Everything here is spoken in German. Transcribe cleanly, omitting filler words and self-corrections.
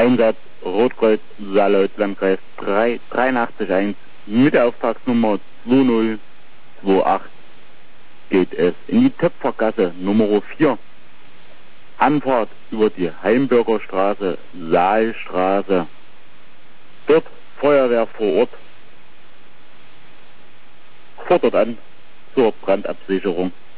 Einsatz Rotkreuz Saarlandkreis 381 mit der Auftragsnummer 2028 geht es in die Töpfergasse Nummer 4. Anfahrt über die Heimbürgerstraße, Saalstraße. Dort Feuerwehr vor Ort. Fordert an zur Brandabsicherung.